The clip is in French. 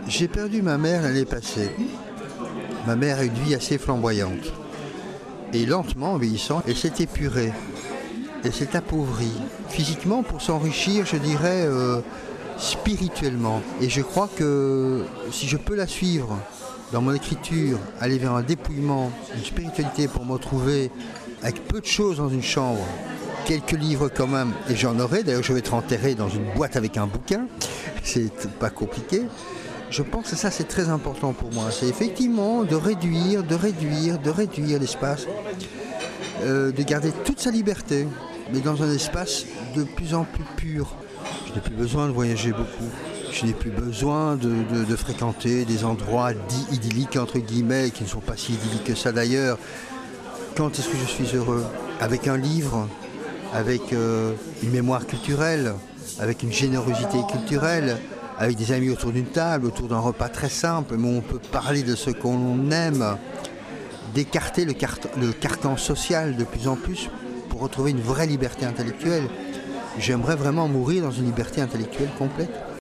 J'ai perdu ma mère l'année passée. Ma mère a une vie assez flamboyante. Et lentement, en vieillissant, elle s'est épurée. Elle s'est appauvrie. Physiquement, pour s'enrichir, je dirais spirituellement. Et je crois que si je peux la suivre dans mon écriture, aller vers un dépouillement, une spiritualité pour me retrouver avec peu de choses dans une chambre, quelques livres quand même, et j'en aurai, d'ailleurs je vais être enterré dans une boîte avec un bouquin, c'est pas compliqué. Je pense que ça c'est très important pour moi, c'est effectivement de réduire l'espace, de garder toute sa liberté, mais dans un espace de plus en plus pur. Je n'ai plus besoin de voyager beaucoup, je n'ai plus besoin de fréquenter des endroits dits idylliques entre guillemets, qui ne sont pas si idylliques que ça d'ailleurs. Quand est-ce que je suis heureux? Avec un livre, avec une mémoire culturelle, avec une générosité culturelle, avec des amis autour d'une table, autour d'un repas très simple, mais on peut parler de ce qu'on aime, d'écarter le carcan social de plus en plus pour retrouver une vraie liberté intellectuelle. J'aimerais vraiment mourir dans une liberté intellectuelle complète.